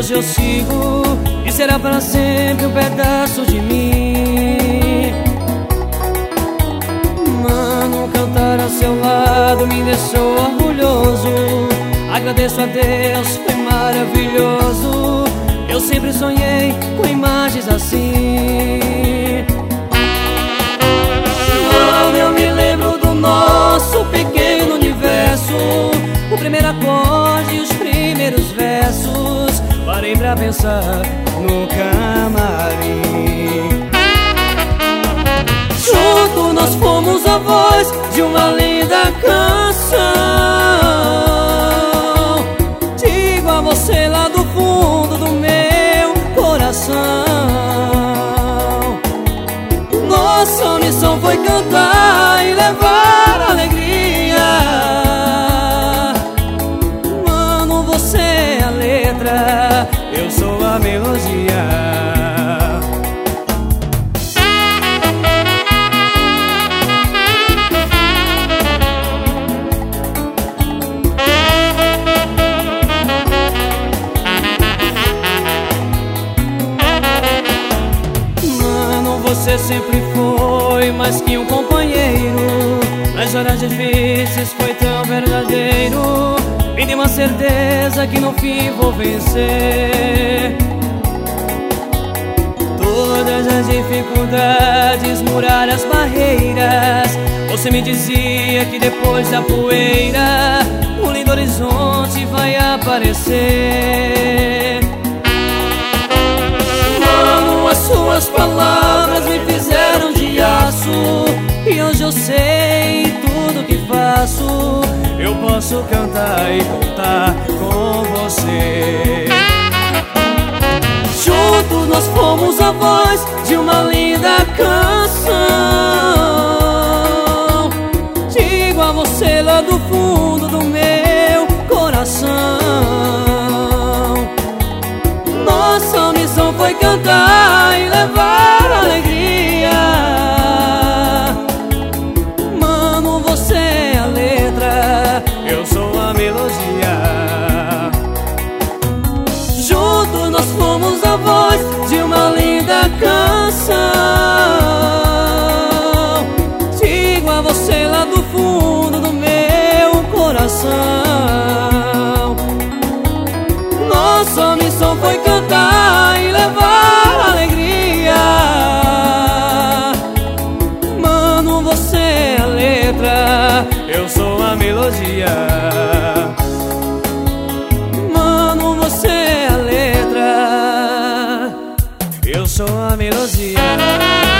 hoje eu sigo e será para sempre um pedaço de mim. Mano, cantar ao seu lado me deixou orgulhoso. Agradeço a Deus, foi maravilhoso. Eu sempre sonhei com imagens assim. Mano, eu me lembro do nosso pequeno universo, o primeiro acorde e os primeiros versos. Parei pra pensar no camarim. Junto nós fomos a voz de uma linda canção. Digo a você lá do fundo do meu coração, nossa missão foi cantar e levar alegria. Mano, você é a letra, eu sou a melodia. Você sempre foi mais que um companheiro. Nas horas difíceis foi tão verdadeiro. Me deu uma certeza que no fim vou vencer todas as dificuldades, murar as barreiras. Você me dizia que depois da poeira um lindo horizonte vai aparecer. Mano, as suas palavras me fizeram de aço, e hoje eu sei tudo que faço. Eu posso cantar e contar com você. Juntos nós fomos a voz de uma linda canção. Digo a você lá do fundo do meu coração, nossa missão foi cantar e levar alegria. Mano, você é a letra, eu sou a melodia. Juntos nós fomos a voz de uma linda canção. Digo a você lá do fundo do meu coração, nossa missão foi cantar e levar alegria. Mano, você é a letra, eu sou a melodia. Mano, você é a letra, eu sou a melodia.